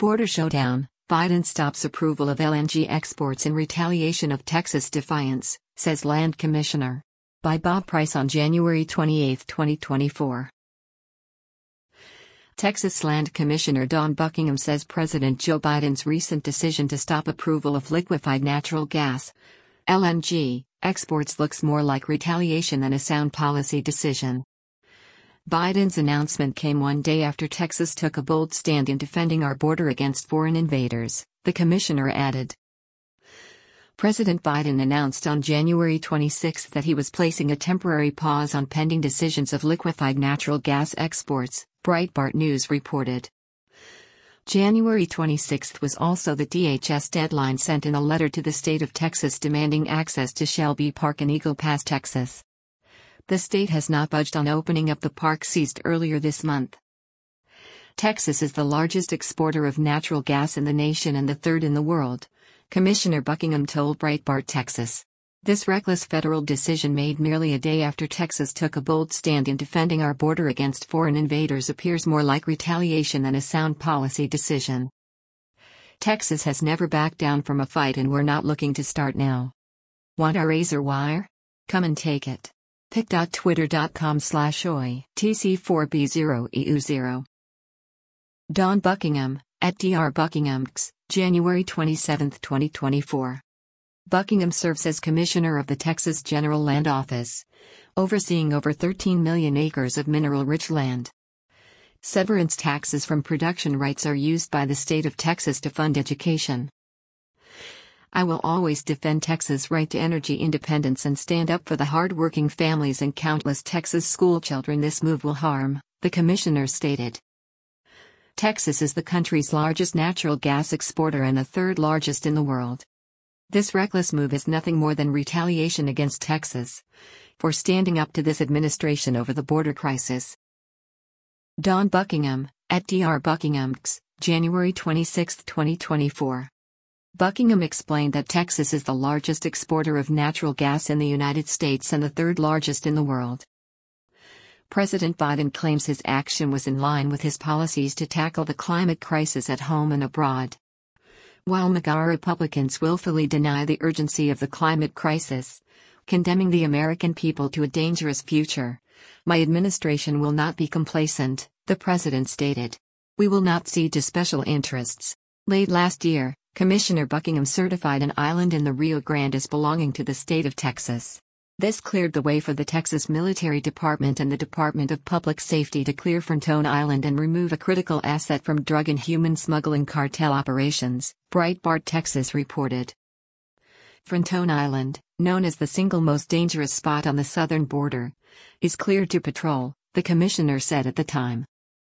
Border showdown, Biden stops approval of LNG exports in retaliation of Texas defiance, says Land Commissioner. By Bob Price on January 28, 2024. Texas Land Commissioner Dawn Buckingham says President Joe Biden's recent decision to stop approval of liquefied natural gas, LNG, exports looks more like retaliation than a sound policy decision. Biden's announcement came one day after Texas took a bold stand in defending our border against foreign invaders, the commissioner added. President Biden announced on January 26 that he was placing a temporary pause on pending decisions of liquefied natural gas exports, Breitbart News reported. January 26 was also the DHS deadline sent in a letter to the state of Texas demanding access to Shelby Park in Eagle Pass, Texas. The state has not budged on opening up the park seized earlier this month. Texas is the largest exporter of natural gas in the nation and the third in the world, Commissioner Buckingham told Breitbart Texas. This reckless federal decision made merely a day after Texas took a bold stand in defending our border against foreign invaders appears more like retaliation than a sound policy decision. Texas has never backed down from a fight and we're not looking to start now. Want a razor wire? Come and take it. pic.twitter.com/oi TC4B0EU0. Dawn Buckingham, at Dr. Buckingham, January 27, 2024. Buckingham serves as Commissioner of the Texas General Land Office, overseeing over 13 million acres of mineral-rich land. Severance taxes from production rights are used by the state of Texas to fund education. I will always defend Texas' right to energy independence and stand up for the hard-working families and countless Texas schoolchildren this move will harm, the commissioner stated. Texas is the country's largest natural gas exporter and the third largest in the world. This reckless move is nothing more than retaliation against Texas for standing up to this administration over the border crisis. Dawn Buckingham, at Dr. Buckingham, January 26, 2024. Buckingham explained that Texas is the largest exporter of natural gas in the United States and the third largest in the world. President Biden claims his action was in line with his policies to tackle the climate crisis at home and abroad. While MAGA Republicans willfully deny the urgency of the climate crisis, condemning the American people to a dangerous future, my administration will not be complacent, the president stated. We will not cede to special interests. Late last year, Commissioner Buckingham certified an island in the Rio Grande as belonging to the state of Texas. This cleared the way for the Texas Military Department and the Department of Public Safety to clear Frontone Island and remove a critical asset from drug and human smuggling cartel operations, Breitbart Texas reported. Frontone Island, known as the single most dangerous spot on the southern border, is cleared to patrol, the commissioner said at the time.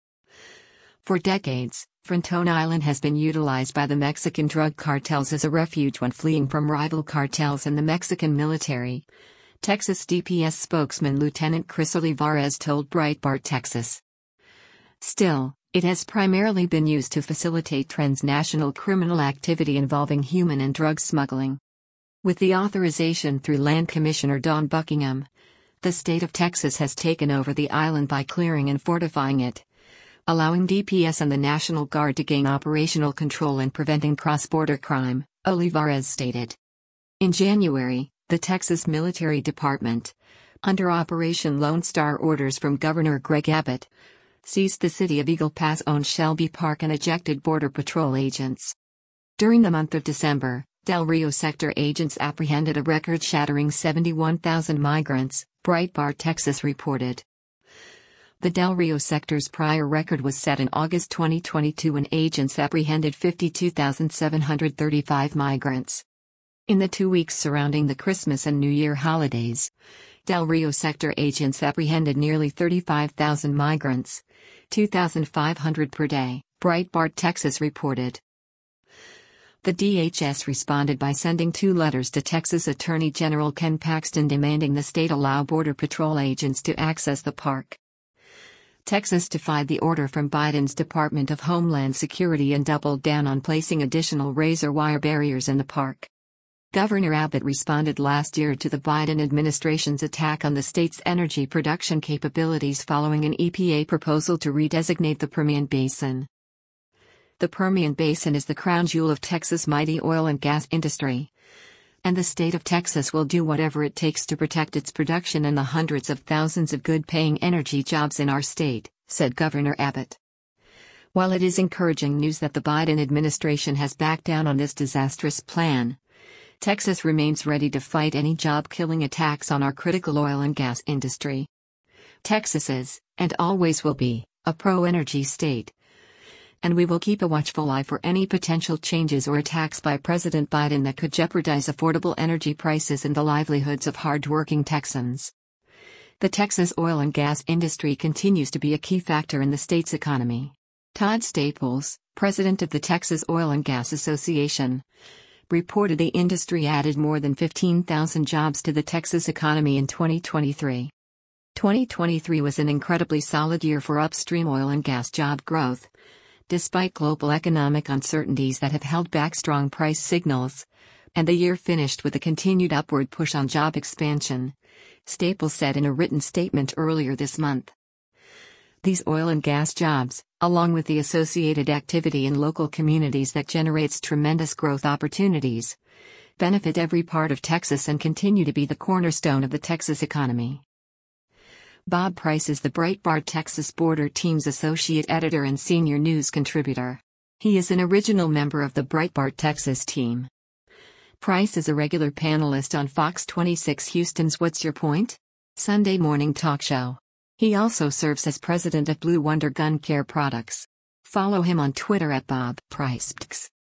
For decades, Frontone Island has been utilized by the Mexican drug cartels as a refuge when fleeing from rival cartels and the Mexican military, Texas DPS spokesman Lieutenant Chris Olivares told Breitbart Texas. Still, it has primarily been used to facilitate transnational criminal activity involving human and drug smuggling. With the authorization through Land Commissioner Dawn Buckingham, the state of Texas has taken over the island by clearing and fortifying it, allowing DPS and the National Guard to gain operational control and preventing cross-border crime, Olivares stated. In January, the Texas Military Department, under Operation Lone Star orders from Governor Greg Abbott, seized the city of Eagle Pass-owned Shelby Park and ejected Border Patrol agents. During the month of December, Del Rio sector agents apprehended a record-shattering 71,000 migrants, Breitbart Texas reported. The Del Rio sector's prior record was set in August 2022 when agents apprehended 52,735 migrants. In the 2 weeks surrounding the Christmas and New Year holidays, Del Rio sector agents apprehended nearly 35,000 migrants, 2,500 per day, Breitbart Texas reported. The DHS responded by sending 2 letters to Texas Attorney General Ken Paxton demanding the state allow Border Patrol agents to access the park. Texas defied the order from Biden's Department of Homeland Security and doubled down on placing additional razor wire barriers in the park. Governor Abbott responded last year to the Biden administration's attack on the state's energy production capabilities following an EPA proposal to redesignate the Permian Basin. The Permian Basin is the crown jewel of Texas' mighty oil and gas industry. And the state of Texas will do whatever it takes to protect its production and the hundreds of thousands of good-paying energy jobs in our state, said Governor Abbott. While it is encouraging news that the Biden administration has backed down on this disastrous plan, Texas remains ready to fight any job-killing attacks on our critical oil and gas industry. Texas is, and always will be, a pro-energy state. And we will keep a watchful eye for any potential changes or attacks by President Biden that could jeopardize affordable energy prices and the livelihoods of hard-working Texans. The Texas oil and gas industry continues to be a key factor in the state's economy. Todd Staples, president of the Texas Oil and Gas Association, reported the industry added more than 15,000 jobs to the Texas economy in 2023. 2023 was an incredibly solid year for upstream oil and gas job growth, despite global economic uncertainties that have held back strong price signals, and the year finished with a continued upward push on job expansion, Staples said in a written statement earlier this month. These oil and gas jobs, along with the associated activity in local communities that generates tremendous growth opportunities, benefit every part of Texas and continue to be the cornerstone of the Texas economy. Bob Price is the Breitbart Texas Border Team's associate editor and senior news contributor. He is an original member of the Breitbart Texas team. Price is a regular panelist on Fox 26 Houston's What's Your Point? Sunday morning talk show. He also serves as president of Blue Wonder Gun Care Products. Follow him on Twitter at Bob Price.